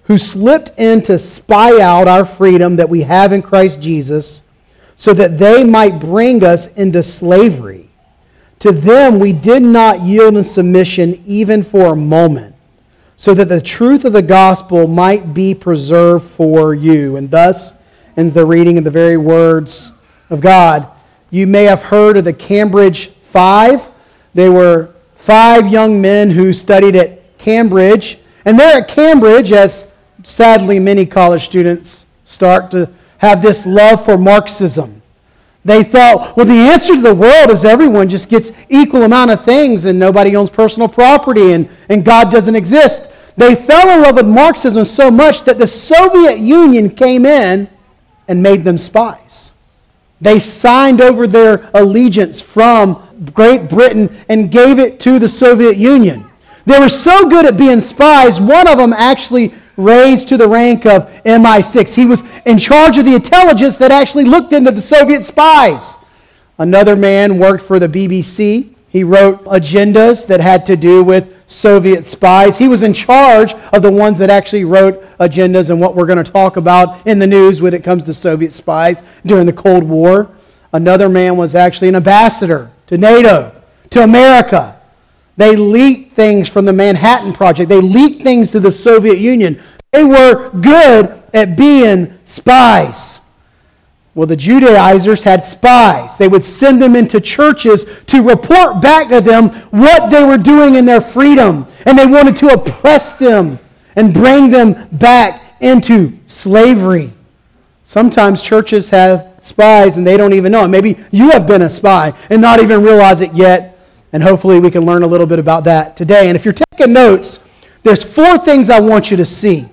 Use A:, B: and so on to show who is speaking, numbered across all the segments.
A: who slipped in to spy out our freedom that we have in Christ Jesus, so that they might bring us into slavery. To them we did not yield in submission even for a moment, so that the truth of the gospel might be preserved for you. And thus ends the reading of the very words of God. You may have heard of the Cambridge Five. They were 5 young men who studied at Cambridge. And there at Cambridge, as sadly many college students start to have this love for Marxism. They thought, well, the answer to the world is everyone just gets equal amount of things and nobody owns personal property and God doesn't exist. They fell in love with Marxism so much that the Soviet Union came in and made them spies. They signed over their allegiance from Great Britain and gave it to the Soviet Union. They were so good at being spies, one of them actually raised to the rank of MI6. He was in charge of the intelligence that actually looked into the Soviet spies. Another man worked for the BBC. He wrote agendas that had to do with Soviet spies. He was in charge of the ones that actually wrote agendas and what we're going to talk about in the news when it comes to Soviet spies during the Cold War. Another man was actually an ambassador to NATO, to America. They leaked things from the Manhattan Project. They leaked things to the Soviet Union. They were good at being spies. Well, the Judaizers had spies. They would send them into churches to report back to them what they were doing in their freedom. And they wanted to oppress them and bring them back into slavery. Sometimes churches have spies and they don't even know it. Maybe you have been a spy and not even realize it yet. And hopefully we can learn a little bit about that today. And if you're taking notes, there's 4 things I want you to see.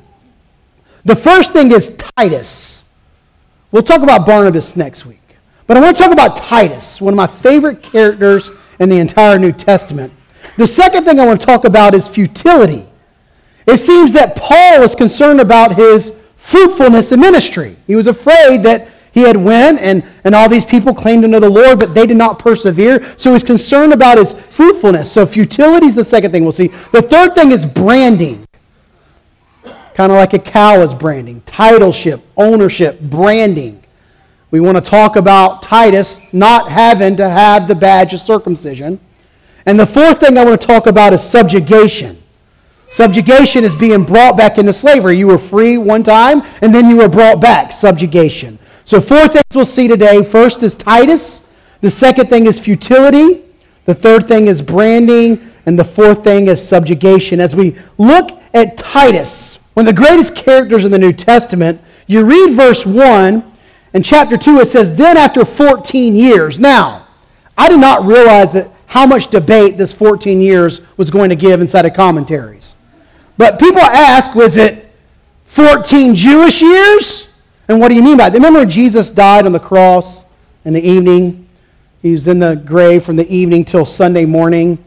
A: The first thing is Titus. We'll talk about Barnabas next week. But I want to talk about Titus, one of my favorite characters in the entire New Testament. The second thing I want to talk about is futility. It seems that Paul was concerned about his fruitfulness in ministry. He was afraid that he had went and all these people claimed to know the Lord, but they did not persevere. So he's concerned about his fruitfulness. So futility is the second thing we'll see. The third thing is branding. Kind of like a cow is branding. Titleship, ownership, branding. We want to talk about Titus not having to have the badge of circumcision. And the fourth thing I want to talk about is subjugation. Subjugation is being brought back into slavery. You were free one time, and then you were brought back. Subjugation. So 4 things we'll see today. First is Titus. The second thing is futility. The third thing is branding. And the fourth thing is subjugation. As we look at Titus, one of the greatest characters in the New Testament, you read verse 1, and chapter 2 it says, then after 14 years. Now, I did not realize that how much debate this 14 years was going to give inside of commentaries. But people ask, was it 14 Jewish years? And what do you mean by that? Remember when Jesus died on the cross in the evening? He was in the grave from the evening till Sunday morning.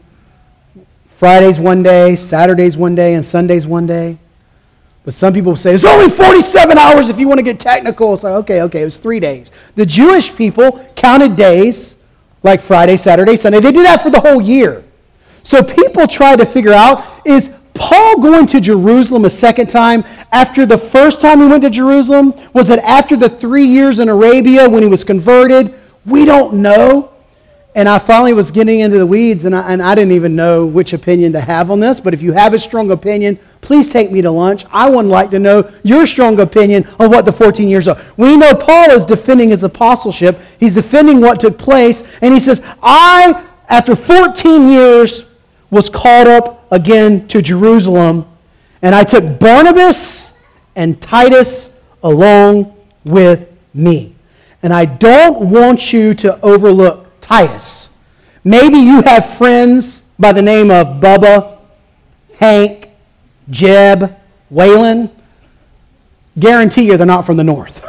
A: Fridays one day, Saturdays one day, and Sundays one day. But some people say, it's only 47 hours if you want to get technical. It's like, okay, it was 3 days. The Jewish people counted days like Friday, Saturday, Sunday. They did that for the whole year. So people try to figure out, is Paul going to Jerusalem a second time after the first time he went to Jerusalem? Was it after the 3 years in Arabia when he was converted? We don't know. And I finally was getting into the weeds, and I didn't even know which opinion to have on this. But if you have a strong opinion, please take me to lunch. I would like to know your strong opinion on what the 14 years are. We know Paul is defending his apostleship. He's defending what took place. And he says, I, after 14 years, was called up again to Jerusalem. And I took Barnabas and Titus along with me. And I don't want you to overlook Titus. Maybe you have friends by the name of Bubba, Hank, Jeb, Waylon. Guarantee you they're not from the north.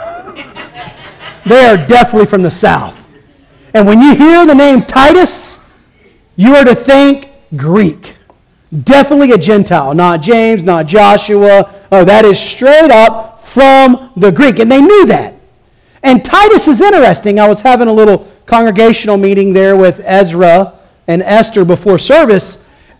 A: They are definitely from the south. And when you hear the name Titus, you are to think Greek. Definitely a Gentile. Not James, not Joshua. Oh, that is straight up from the Greek. And they knew that. And Titus is interesting. I was having a little congregational meeting there with Ezra and Esther before service.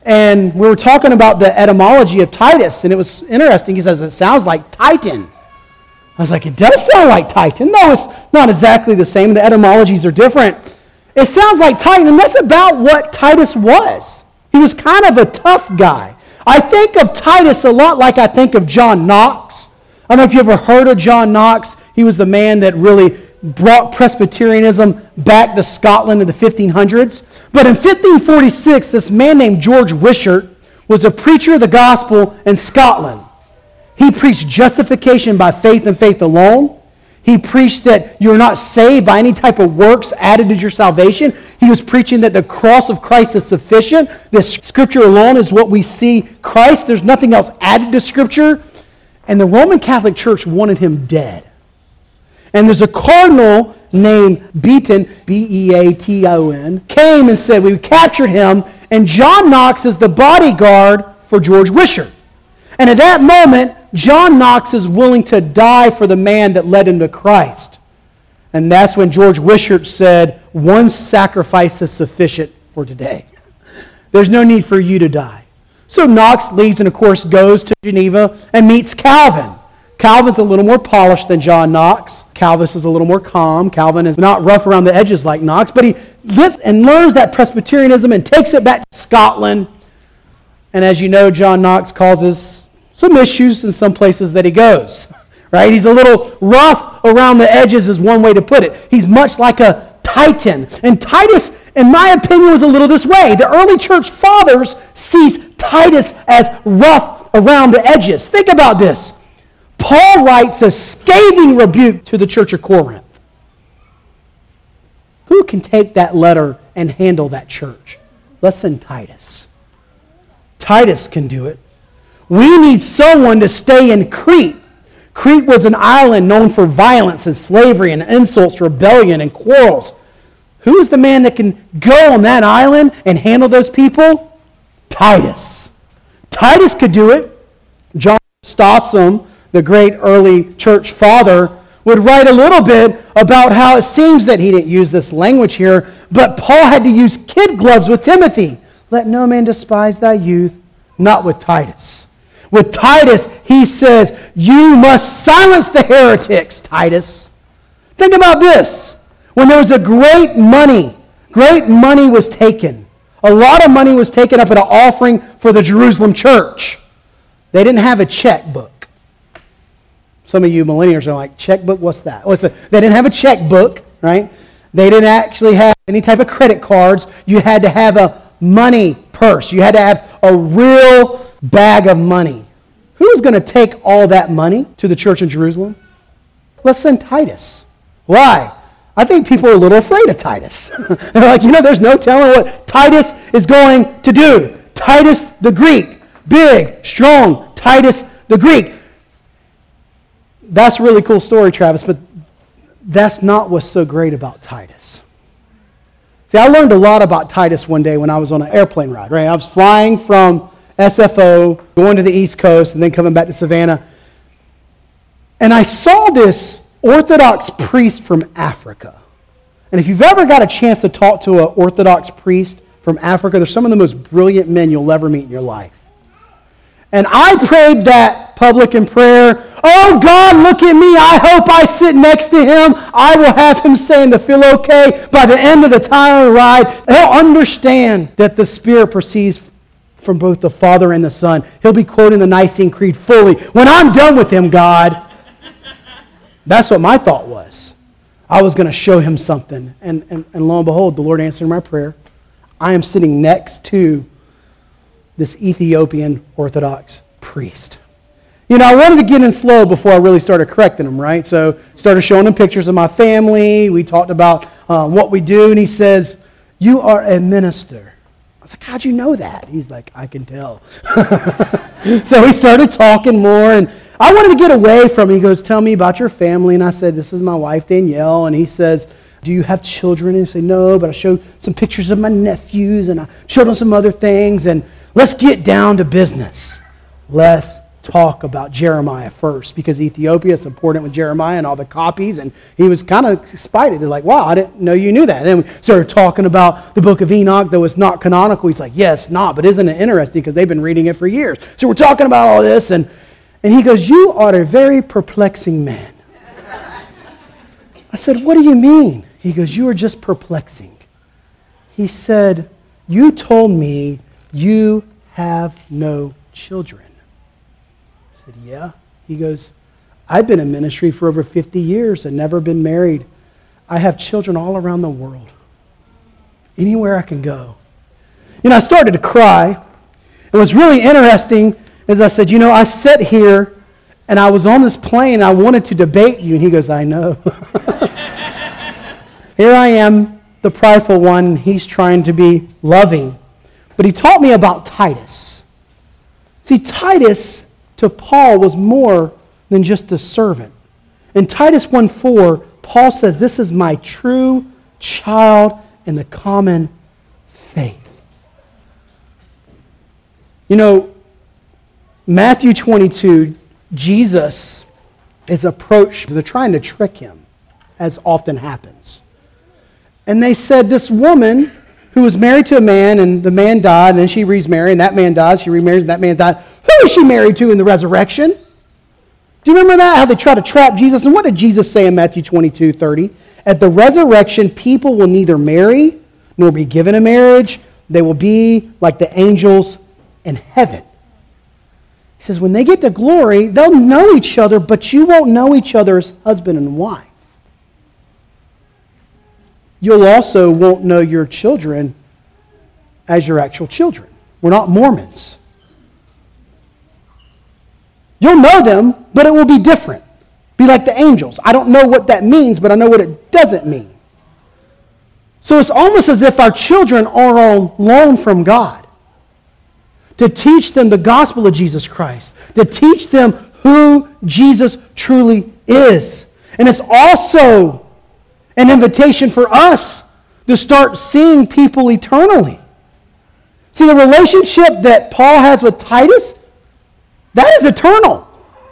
A: And we were talking about the etymology of Titus, and it was interesting. He says, it sounds like Titan. I was like, it does sound like Titan. No, it's not exactly the same. The etymologies are different. It sounds like Titan, and that's about what Titus was. He was kind of a tough guy. I think of Titus a lot like I think of John Knox. I don't know if you ever heard of John Knox. He was the man that really brought Presbyterianism back to Scotland in the 1500s. But in 1546, this man named George Wishart was a preacher of the gospel in Scotland. He preached justification by faith and faith alone. He preached that you're not saved by any type of works added to your salvation. He was preaching that the cross of Christ is sufficient. The Scripture alone is what we see Christ. There's nothing else added to Scripture. And the Roman Catholic Church wanted him dead. And there's a cardinal named Beaton, B-E-A-T-O-N, came and said, we captured him, and John Knox is the bodyguard for George Wishart. And at that moment, John Knox is willing to die for the man that led him to Christ. And that's when George Wishart said, one sacrifice is sufficient for today. There's no need for you to die. So Knox leaves and, of course, goes to Geneva and meets Calvin. Calvin's a little more polished than John Knox. Calvin is a little more calm. Calvin is not rough around the edges like Knox, but he gets and learns that Presbyterianism and takes it back to Scotland. And as you know, John Knox causes some issues in some places that he goes. Right? He's a little rough around the edges is one way to put it. He's much like a Titan. And Titus, in my opinion, was a little this way. The early church fathers sees Titus as rough around the edges. Think about this. Paul writes a scathing rebuke to the church of Corinth. Who can take that letter and handle that church? Let's send Titus. Titus can do it. We need someone to stay in Crete. Crete was an island known for violence and slavery and insults, rebellion and quarrels. Who is the man that can go on that island and handle those people? Titus. Titus could do it. John Stossum, the great early church father, would write a little bit about how it seems that he didn't use this language here, but Paul had to use kid gloves with Timothy. Let no man despise thy youth, not with Titus. With Titus, he says, you must silence the heretics, Titus. Think about this. When there was a great money was taken. A lot of money was taken up at an offering for the Jerusalem church. They didn't have a checkbook. Some of you millennials are like, checkbook, what's that? They didn't have a checkbook, right? They didn't actually have any type of credit cards. You had to have a money purse. You had to have a real bag of money. Who is going to take all that money to the church in Jerusalem? Let's send Titus. Why? I think people are a little afraid of Titus. They're like, there's no telling what Titus is going to do. Titus the Greek. Big, strong, Titus the Greek. That's a really cool story, Travis, but that's not what's so great about Titus. See, I learned a lot about Titus one day when I was on an airplane ride, right? I was flying from SFO, going to the East Coast, and then coming back to Savannah. And I saw this Orthodox priest from Africa. And if you've ever got a chance to talk to an Orthodox priest from Africa, they're some of the most brilliant men you'll ever meet in your life. And I prayed that public in prayer, oh God, look at me. I hope I sit next to him. I will have him saying to feel okay by the end of the time of the ride. He'll understand that the Spirit proceeds from both the Father and the Son. He'll be quoting the Nicene Creed fully. When I'm done with him, God, that's what my thought was. I was going to show him something. And lo and behold, the Lord answered my prayer. I am sitting next to this Ethiopian Orthodox priest. I wanted to get in slow before I really started correcting him, right? So started showing him pictures of my family. We talked about what we do, and he says, you are a minister. I was like, how'd you know that? He's like, I can tell. So we started talking more, and I wanted to get away from him. He goes, tell me about your family. And I said, this is my wife, Danielle. And he says, do you have children? And I say, no, but I showed some pictures of my nephews, and I showed him some other things, and let's get down to business. Let's talk about Jeremiah first, because Ethiopia is important with Jeremiah and all the copies, and he was kind of excited. They're like, wow, I didn't know you knew that. And then we started talking about the book of Enoch, though it's not canonical. He's like, yes, not, but isn't it interesting, because they've been reading it for years. So we're talking about all this, and he goes, you are a very perplexing man. I said, what do you mean? He goes, you are just perplexing. He said, you told me you have no children. I said, yeah. He goes, I've been in ministry for over 50 years and never been married. I have children all around the world. Anywhere I can go. I started to cry. It was really interesting as I said, I sat here and I was on this plane. I wanted to debate you. And he goes, I know. Here I am, the prideful one. He's trying to be loving. But he taught me about Titus. See, Titus to Paul was more than just a servant. In Titus 1:4, Paul says, this is my true child in the common faith. Matthew 22, Jesus is approached. They're trying to trick him, as often happens. And they said, this woman who was married to a man, and the man died, and then she remarried, and that man died, she remarries, and that man died. Who is she married to in the resurrection? Do you remember that? How they try to trap Jesus? And what did Jesus say in Matthew 22:30? At the resurrection, people will neither marry nor be given in marriage. They will be like the angels in heaven. He says, when they get to glory, they'll know each other, but you won't know each other as husband and wife. You'll also won't know your children as your actual children. We're not Mormons. You'll know them, but it will be different. Be like the angels. I don't know what that means, but I know what it doesn't mean. So it's almost as if our children are on loan from God to teach them the gospel of Jesus Christ, to teach them who Jesus truly is. And it's also an invitation for us to start seeing people eternally. See, the relationship that Paul has with Titus, that is eternal.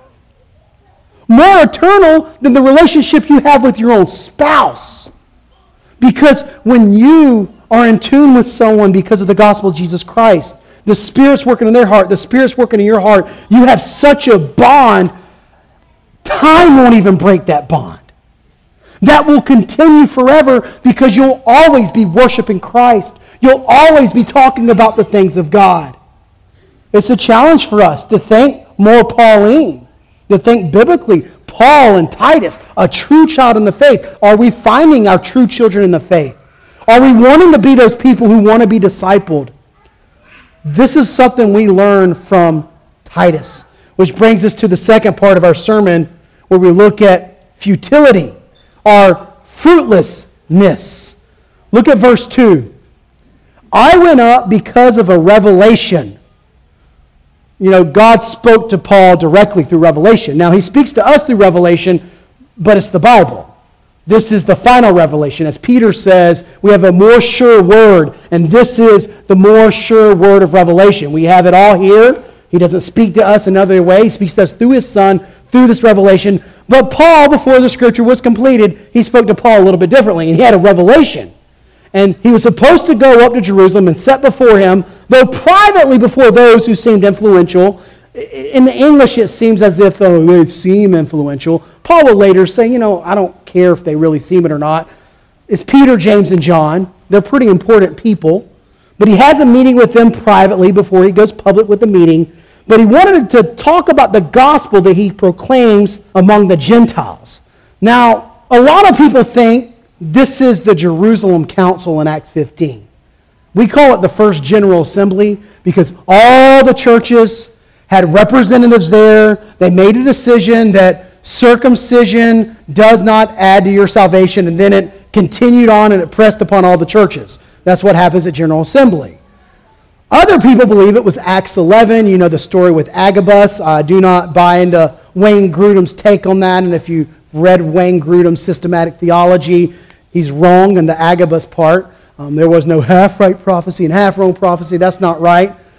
A: More eternal than the relationship you have with your own spouse. Because when you are in tune with someone because of the gospel of Jesus Christ, the Spirit's working in their heart, the Spirit's working in your heart, you have such a bond, time won't even break that bond. That will continue forever because you'll always be worshiping Christ. You'll always be talking about the things of God. It's a challenge for us to think more Pauline, to think biblically. Paul and Titus, a true child in the faith. Are we finding our true children in the faith? Are we wanting to be those people who want to be discipled? This is something we learn from Titus, which brings us to the second part of our sermon where we look at futility, our fruitlessness. Look at verse 2. I went up because of a revelation. God spoke to Paul directly through revelation. Now, he speaks to us through revelation, but it's the Bible. This is the final revelation. As Peter says, we have a more sure word, and this is the more sure word of revelation. We have it all here. He doesn't speak to us another way. He speaks to us through his Son, through this revelation. But Paul, before the scripture was completed, he spoke to Paul a little bit differently, and he had a revelation. And he was supposed to go up to Jerusalem and set before him, though privately before those who seemed influential. In the English, it seems as if they seem influential. Paul will later say, I don't care if they really seem it or not. It's Peter, James, and John. They're pretty important people. But he has a meeting with them privately before he goes public with the meeting. But he wanted to talk about the gospel that he proclaims among the Gentiles. Now, a lot of people think this is the Jerusalem Council in Acts 15. We call it the First General Assembly because all the churches had representatives there. They made a decision that circumcision does not add to your salvation, and then it continued on and it pressed upon all the churches. That's what happens at General Assembly. Other people believe it was Acts 11. You know the story with Agabus. I do not buy into Wayne Grudem's take on that, and if you read Wayne Grudem's systematic theology, he's wrong in the Agabus part. There was no half-right prophecy and half-wrong prophecy. That's not right.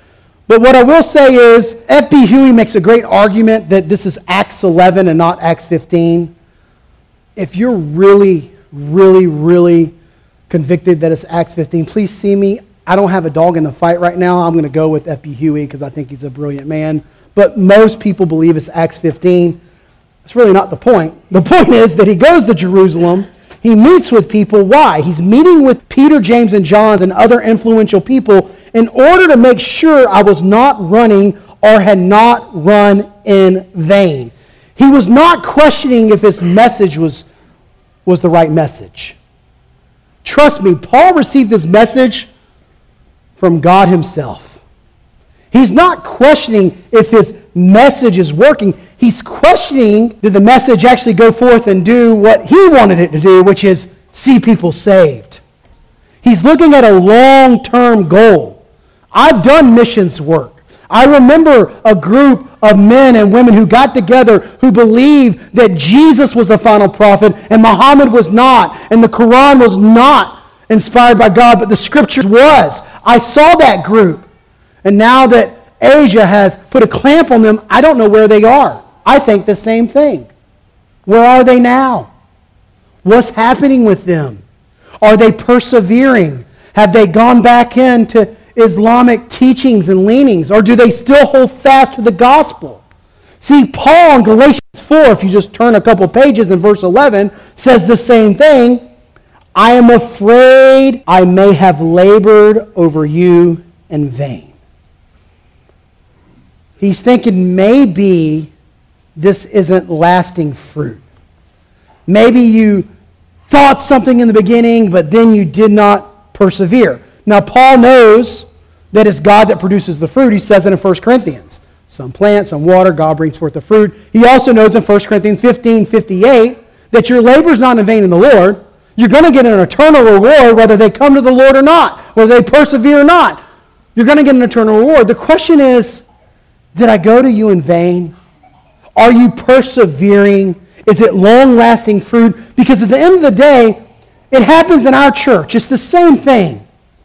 A: But what I will say is, F.B. Huey makes a great argument that this is Acts 11 and not Acts 15. If you're really, really, really convicted that it's Acts 15, please see me. I don't have a dog in the fight right now. I'm going to go with F.B. Huey because I think he's a brilliant man. But most people believe it's Acts 15. That's really not the point. The point is that he goes to Jerusalem. He meets with people. Why? He's meeting with Peter, James, and John and other influential people in order to make sure I was not running or had not run in vain. He was not questioning if his message was the right message. Trust me, Paul received his message from God himself. He's not questioning if his message is working. He's questioning, did the message actually go forth and do what he wanted it to do, which is see people saved. He's looking at a long-term goal. I've done missions work. I remember a group of men and women who got together who believed that Jesus was the final prophet and Muhammad was not, and the Quran was not inspired by God, but the Scriptures was. I saw that group. And now that Asia has put a clamp on them, I don't know where they are. I think the same thing. Where are they now? What's happening with them? Are they persevering? Have they gone back into Islamic teachings and leanings? Or do they still hold fast to the gospel? See, Paul in Galatians 4, if you just turn a couple pages in verse 11, says the same thing. I am afraid I may have labored over you in vain. He's thinking maybe this isn't lasting fruit. Maybe you thought something in the beginning, but then you did not persevere. Now, Paul knows that it's God that produces the fruit. He says it in 1 Corinthians. Some plant, some water, God brings forth the fruit. He also knows in 1 Corinthians 15:58 that your labor is not in vain in the Lord. You're going to get an eternal reward whether they come to the Lord or not, whether they persevere or not. You're going to get an eternal reward. The question is, did I go to you in vain? Are you persevering? Is it long-lasting fruit? Because at the end of the day, it happens in our church. It's the same thing.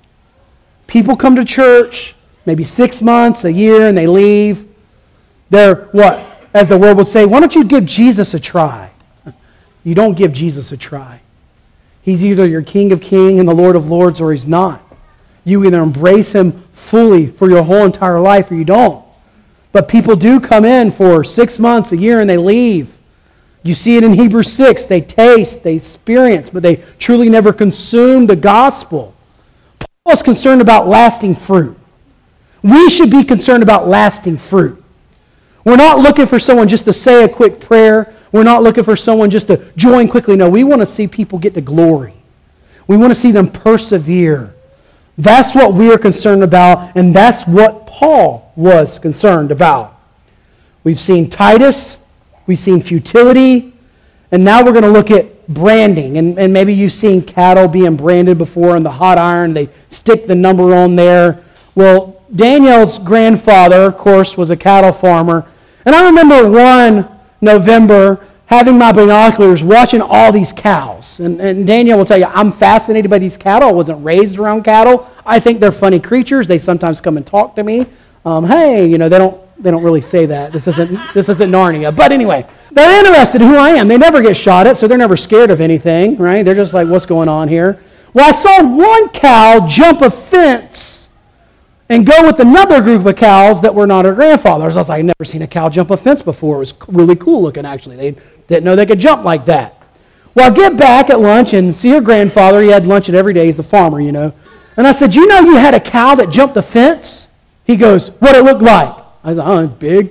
A: People come to church, maybe 6 months, a year, and they leave. They're, what? As the world would say, why don't you give Jesus a try? You don't give Jesus a try. He's either your King of Kings and the Lord of Lords, or he's not. You either embrace him fully for your whole entire life, or you don't. But people do come in for 6 months, a year, and they leave. You see it in Hebrews 6. They taste, they experience, but they truly never consume the gospel. Paul is concerned about lasting fruit. We should be concerned about lasting fruit. We're not looking for someone just to say a quick prayer. We're not looking for someone just to join quickly. No, we want to see people get to glory. We want to see them persevere. That's what we are concerned about, and that's what Paul was concerned about. We've seen Titus, we've seen futility, and now we're going to look at branding. And maybe you've seen cattle being branded before in the hot iron. They stick the number on there. Well, Daniel's grandfather, of course, was a cattle farmer. And I remember one November having my binoculars watching all these cows. And Daniel will tell you, I'm fascinated by these cattle. I wasn't raised around cattle. I think they're funny creatures. They sometimes come and talk to me. Hey, they don't really say that. This isn't Narnia. But anyway, they're interested in who I am. They never get shot at, so they're never scared of anything, right? They're just like, what's going on here? Well, I saw one cow jump a fence and go with another group of cows that were not her grandfather's. I was like, I've never seen a cow jump a fence before. It was really cool looking, actually. They didn't know they could jump like that. Well, I get back at lunch and see her grandfather. He had lunch every day. He's the farmer, And I said, you had a cow that jumped the fence? He goes, what it looked like? I was like, oh, big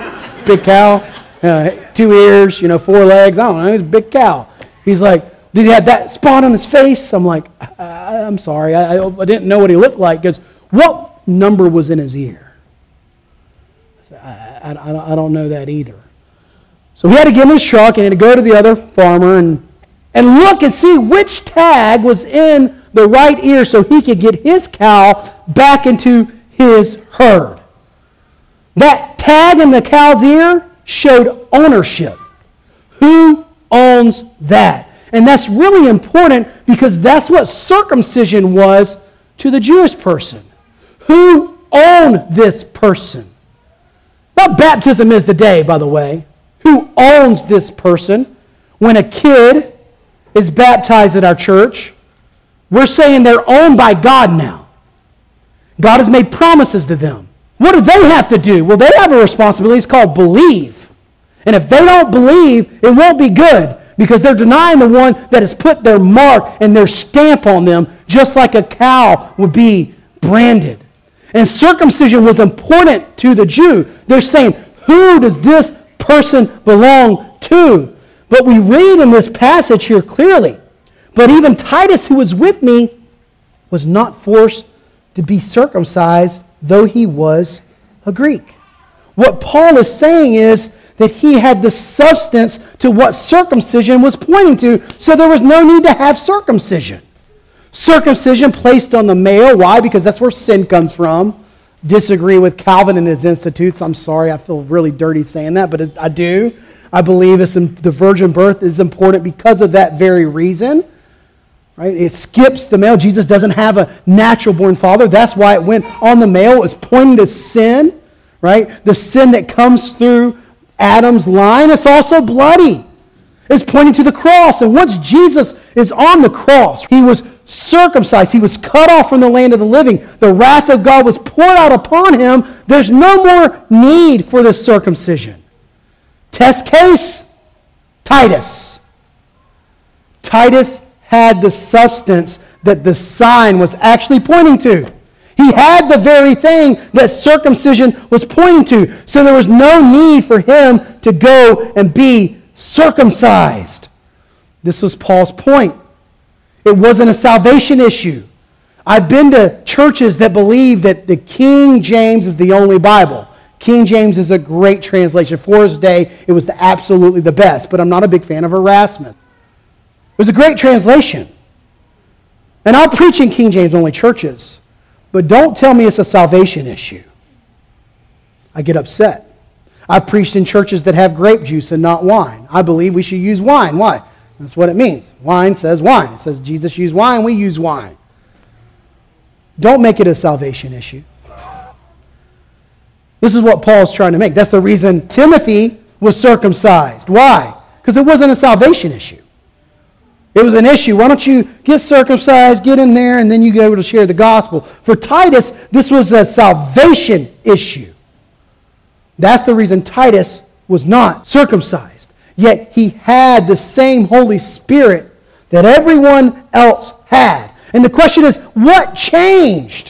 A: cow, 2 ears, 4 legs. I don't know, it's a big cow. He's like, did he have that spot on his face? I'm like, I'm sorry, I didn't know what he looked like. He goes, what number was in his ear? I don't know that either. So he had to get in his truck and he had to go to the other farmer and look and see which tag was in the right ear so he could get his cow back into his herd. That tag in the cow's ear showed ownership. Who owns that? And that's really important because that's what circumcision was to the Jewish person. Who own this person. Not baptism is the day, by the way. Who owns this person? When a kid is baptized at our church, we're saying they're owned by God now. God has made promises to them. What do they have to do? Well, they have a responsibility. It's called believe. And if they don't believe, it won't be good because they're denying the one that has put their mark and their stamp on them, just like a cow would be branded. And circumcision was important to the Jew. They're saying, who does this person belong to? But we read in this passage here clearly, but even Titus, who was with me, was not forced to be circumcised, though he was a Greek. What Paul is saying is that he had the substance to what circumcision was pointing to, so there was no need to have circumcision. Circumcision placed on the male. Why? Because that's where sin comes from. Disagree with Calvin and his institutes. I'm sorry, I feel really dirty saying that, but I do. I believe the virgin birth is important because of that very reason. Right? It skips the male. Jesus doesn't have a natural born father. That's why it went on the male. It was pointing to sin. Right? The sin that comes through Adam's line. It's also bloody. It's pointing to the cross. And once Jesus is on the cross, he was circumcised. He was cut off from the land of the living. The wrath of God was poured out upon him. There's no more need for this circumcision. Test case, Titus. Titus had the substance that the sign was actually pointing to. He had the very thing that circumcision was pointing to. So there was no need for him to go and be circumcised. This was Paul's point. It wasn't a salvation issue. I've been to churches that believe that the King James is the only Bible. King James is a great translation. For his day, it was absolutely the best. But I'm not a big fan of Erasmus. It was a great translation. And I'll preach in King James only churches. But don't tell me it's a salvation issue. I get upset. I've preached in churches that have grape juice and not wine. I believe we should use wine. Why? That's what it means. Wine says wine. It says Jesus used wine, we use wine. Don't make it a salvation issue. This is what Paul's trying to make. That's the reason Timothy was circumcised. Why? Because it wasn't a salvation issue. It was an issue. Why don't you get circumcised, get in there, and then you go to share the gospel. For Titus, this was a salvation issue. That's the reason Titus was not circumcised. Yet he had the same Holy Spirit that everyone else had. And the question is, what changed?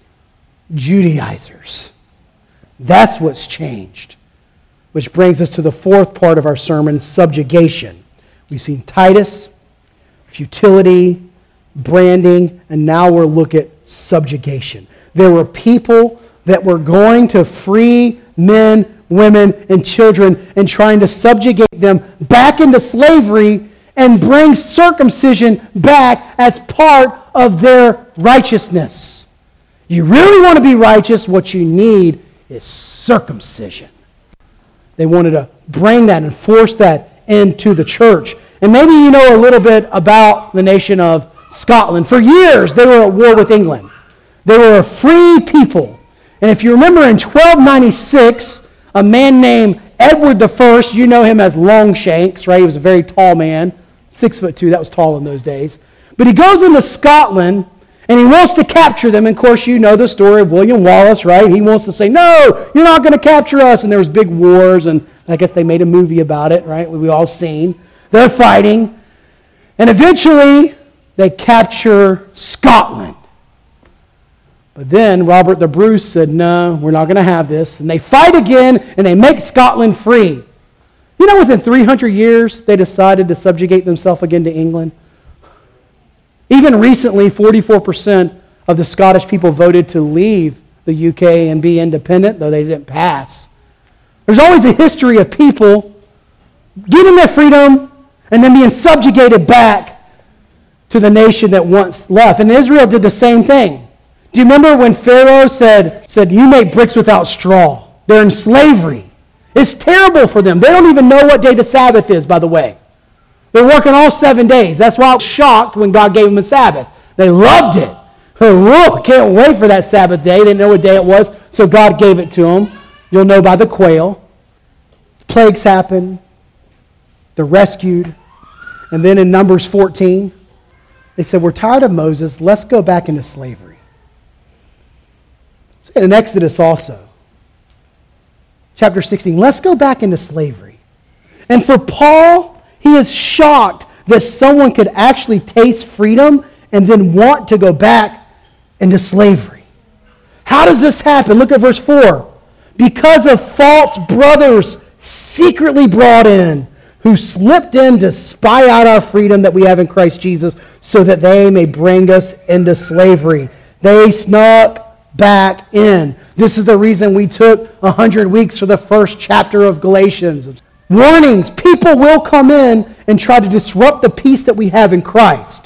A: Judaizers. That's what's changed. Which brings us to the fourth part of our sermon, subjugation. We've seen Titus, futility, branding, and now we'll look at subjugation. There were people that were going to free men, women, and children and trying to subjugate them back into slavery and bring circumcision back as part of their righteousness. You really want to be righteous, what you need is circumcision. They wanted to bring that and force that into the church. And maybe you know a little bit about the nation of Scotland. For years, they were at war with England. They were a free people. And if you remember in 1296, a man named Edward I, you know him as Longshanks, right? He was a very tall man, 6'2", that was tall in those days. But he goes into Scotland, and he wants to capture them. And of course, you know the story of William Wallace, right? He wants to say, no, you're not going to capture us. And there was big wars, and I guess they made a movie about it, right? We've all seen. They're fighting. And eventually, they capture Scotland. But then Robert the Bruce said, no, we're not going to have this. And they fight again, and they make Scotland free. You know, within 300 years, they decided to subjugate themselves again to England. Even recently, 44% of the Scottish people voted to leave the UK and be independent, though they didn't pass. There's always a history of people getting their freedom and then being subjugated back to the nation that once left. And Israel did the same thing. Do you remember when Pharaoh said, you make bricks without straw? They're in slavery. It's terrible for them. They don't even know what day the Sabbath is, by the way. They're working all 7 days. That's why I was shocked when God gave them a Sabbath. They loved it. Whoa, can't wait for that Sabbath day. They didn't know what day it was, so God gave it to them. You'll know by the quail. Plagues happen. They're rescued. And then in Numbers 14, they said, we're tired of Moses. Let's go back into slavery. And in Exodus also, chapter 16, let's go back into slavery. And for Paul, he is shocked that someone could actually taste freedom and then want to go back into slavery. How does this happen? Look at verse 4. Because of false brothers secretly brought in, who slipped in to spy out our freedom that we have in Christ Jesus, so that they may bring us into slavery. They snuck back in. This is the reason we took 100 weeks for the first chapter of Galatians. Warnings, people will come in and try to disrupt the peace that we have in Christ.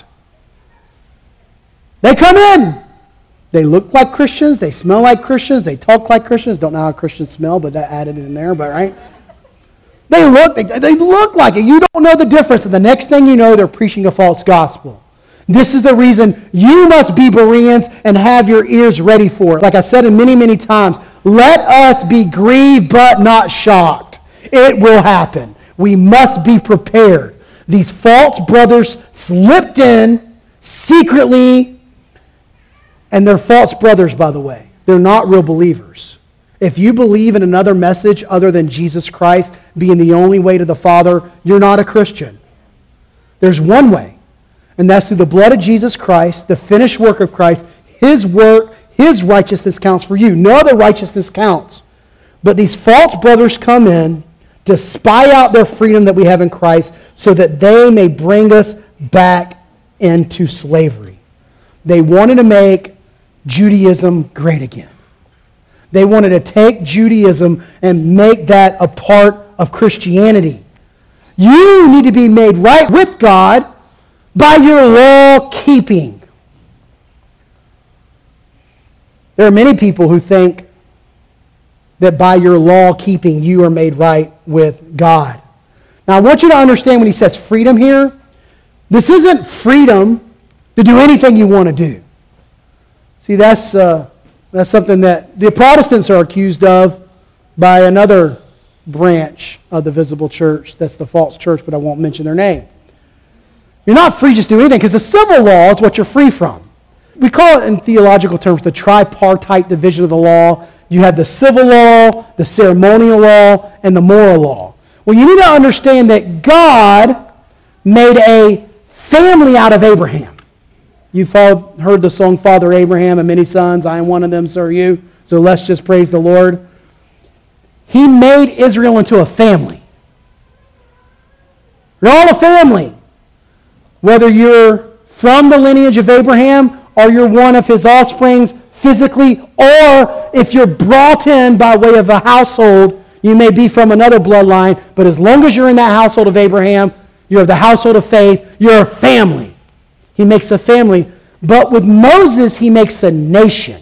A: They come in. They look like Christians. They smell like Christians. They talk like Christians. Don't know how Christians smell, but that added in there, but right? They look like it. You don't know the difference. And the next thing you know, they're preaching a false gospel. This is the reason you must be Bereans and have your ears ready for it. Like I said many, many times, let us be grieved but not shocked. It will happen. We must be prepared. These false brothers slipped in secretly, and they're false brothers, by the way. They're not real believers. If you believe in another message other than Jesus Christ being the only way to the Father, you're not a Christian. There's one way, and that's through the blood of Jesus Christ, the finished work of Christ. His work, His righteousness counts for you. No other righteousness counts. But these false brothers come in to spy out their freedom that we have in Christ so that they may bring us back into slavery. They wanted to make Judaism great again. They wanted to take Judaism and make that a part of Christianity. You need to be made right with God by your law keeping. There are many people who think that by your law keeping you are made right with God. Now I want you to understand when he says freedom here, this isn't freedom to do anything you want to do. See, that's something that the Protestants are accused of by another branch of the visible church. That's the false church, but I won't mention their name. You're not free just to do anything because the civil law is what you're free from. We call it in theological terms the tripartite division of the law. You have the civil law, the ceremonial law, and the moral law. Well, you need to understand that God made a family out of Abraham. You've all heard the song, Father Abraham and many sons, I am one of them, so are you. So let's just praise the Lord. He made Israel into a family. You're all a family. Whether you're from the lineage of Abraham or you're one of his offsprings physically, or if you're brought in by way of a household, you may be from another bloodline, but as long as you're in that household of Abraham, you're of the household of faith, you're a family. He makes a family. But with Moses, he makes a nation.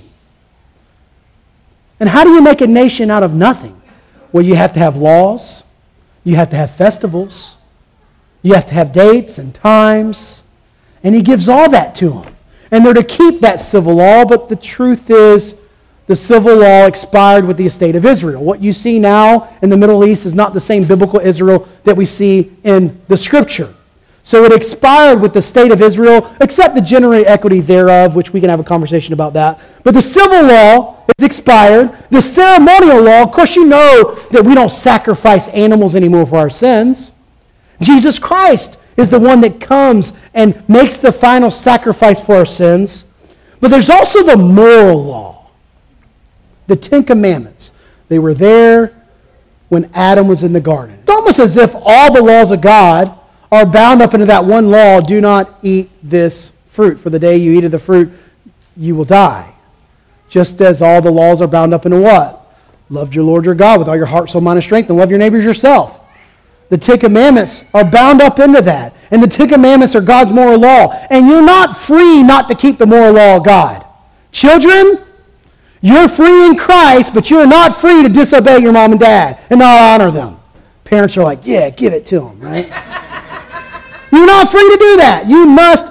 A: And how do you make a nation out of nothing? Well, you have to have laws. You have to have festivals. You have to have dates and times. And he gives all that to them. And they're to keep that civil law, but the truth is the civil law expired with the estate of Israel. What you see now in the Middle East is not the same biblical Israel that we see in the Scripture. So it expired with the state of Israel, except the general equity thereof, which we can have a conversation about that. But the civil law is expired. The ceremonial law, of course you know that we don't sacrifice animals anymore for our sins. Jesus Christ is the one that comes and makes the final sacrifice for our sins. But there's also the moral law, the Ten Commandments. They were there when Adam was in the garden. It's almost as if all the laws of God are bound up into that one law, do not eat this fruit. For the day you eat of the fruit, you will die. Just as all the laws are bound up into what? Love your Lord your God with all your heart, soul, mind, and strength, and love your neighbors yourself. The Ten Commandments are bound up into that. And the Ten Commandments are God's moral law. And you're not free not to keep the moral law of God. Children, you're free in Christ, but you're not free to disobey your mom and dad and not honor them. Parents are like, yeah, give it to them, right? You're not free to do that. You must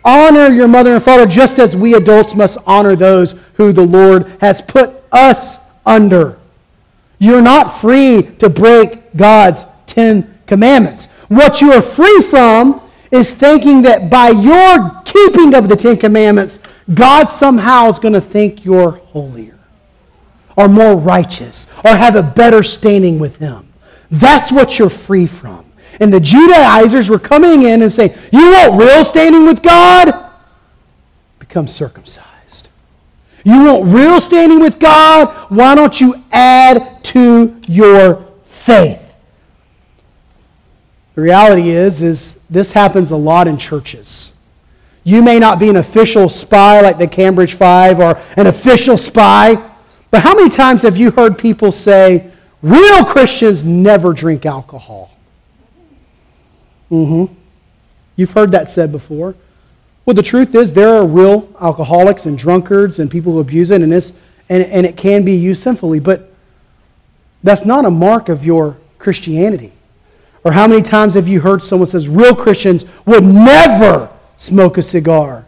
A: honor your mother and father just as we adults must honor those who the Lord has put us under. You're not free to break God's 10 commandments. What you are free from is thinking that by your keeping of the 10 commandments, God somehow is going to think you're holier or more righteous or have a better standing with Him. That's what you're free from. And the Judaizers were coming in and saying, you want real standing with God? Become circumcised. You want real standing with God? Why don't you add to your faith? The reality is this happens a lot in churches. You may not be an official spy like the Cambridge Five or an official spy, but how many times have you heard people say, real Christians never drink alcohol? You've heard that said before. Well, the truth is there are real alcoholics and drunkards and people who abuse it, and it can be used sinfully, but that's not a mark of your Christianity. Or how many times have you heard someone says, real Christians would never smoke a cigar?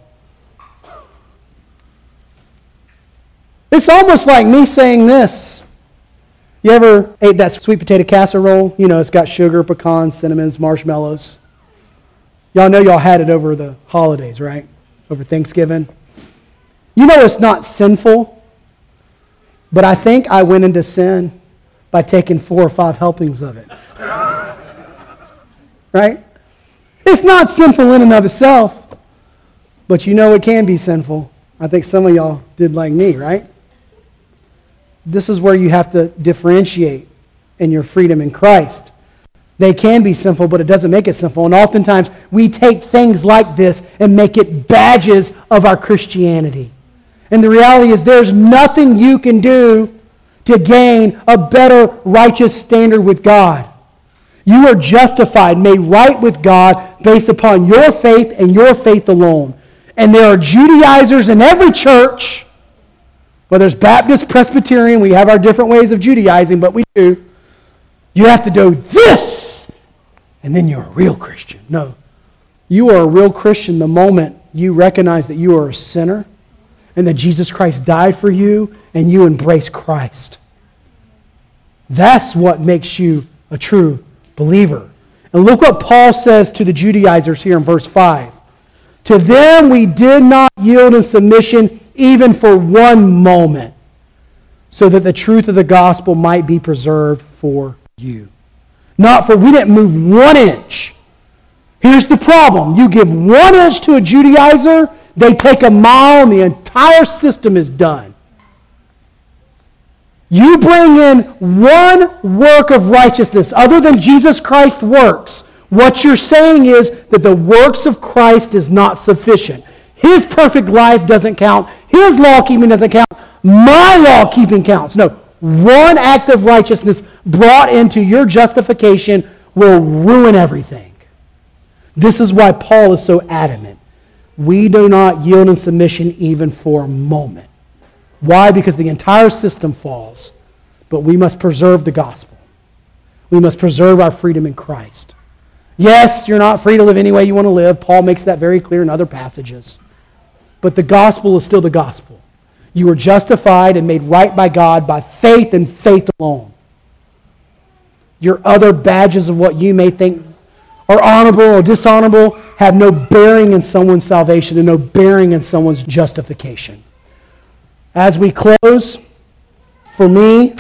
A: It's almost like me saying this. You ever ate that sweet potato casserole? You know, it's got sugar, pecans, cinnamons, marshmallows. Y'all know y'all had it over the holidays, right? Over Thanksgiving. You know it's not sinful, but I think I went into sin by taking 4 or 5 helpings of it. Right? It's not sinful in and of itself, but you know it can be sinful. I think some of y'all did like me, right? This is where you have to differentiate in your freedom in Christ. They can be sinful, but it doesn't make it sinful. And oftentimes we take things like this and make it badges of our Christianity. And the reality is there's nothing you can do to gain a better righteous standard with God. You are justified, made right with God based upon your faith and your faith alone. And there are Judaizers in every church, whether it's Baptist, Presbyterian, we have our different ways of Judaizing, but we do. You have to do this, and then you're a real Christian. No. You are a real Christian the moment you recognize that you are a sinner and that Jesus Christ died for you and you embrace Christ. That's what makes you a true believer. And look what Paul says to the Judaizers here in verse 5. To them we did not yield in submission even for one moment, so that the truth of the gospel might be preserved for you. We didn't move 1 inch. Here's the problem. You give 1 inch to a Judaizer, they take a mile and the entire system is done. You bring in one work of righteousness other than Jesus Christ's works. What you're saying is that the works of Christ is not sufficient. His perfect life doesn't count. His law-keeping doesn't count. My law-keeping counts. No, one act of righteousness brought into your justification will ruin everything. This is why Paul is so adamant. We do not yield in submission even for a moment. Why? Because the entire system falls. But we must preserve the gospel. We must preserve our freedom in Christ. Yes, you're not free to live any way you want to live. Paul makes that very clear in other passages. But the gospel is still the gospel. You are justified and made right by God by faith and faith alone. Your other badges of what you may think are honorable or dishonorable have no bearing in someone's salvation and no bearing in someone's justification. As we close, for me,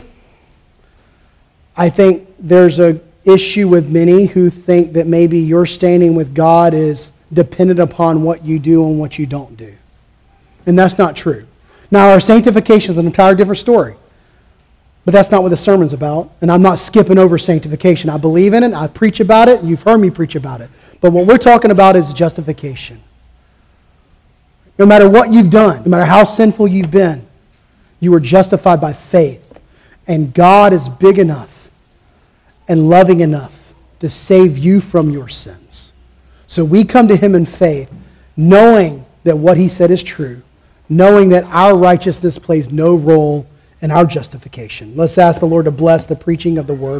A: I think there's an issue with many who think that maybe your standing with God is dependent upon what you do and what you don't do. And that's not true. Now, our sanctification is an entirely different story. But that's not what the sermon's about. And I'm not skipping over sanctification. I believe in it. I preach about it. You've heard me preach about it. But what we're talking about is justification. No matter what you've done, no matter how sinful you've been, you are justified by faith. And God is big enough and loving enough to save you from your sins. So we come to Him in faith, knowing that what He said is true, knowing that our righteousness plays no role in our justification. Let's ask the Lord to bless the preaching of the Word.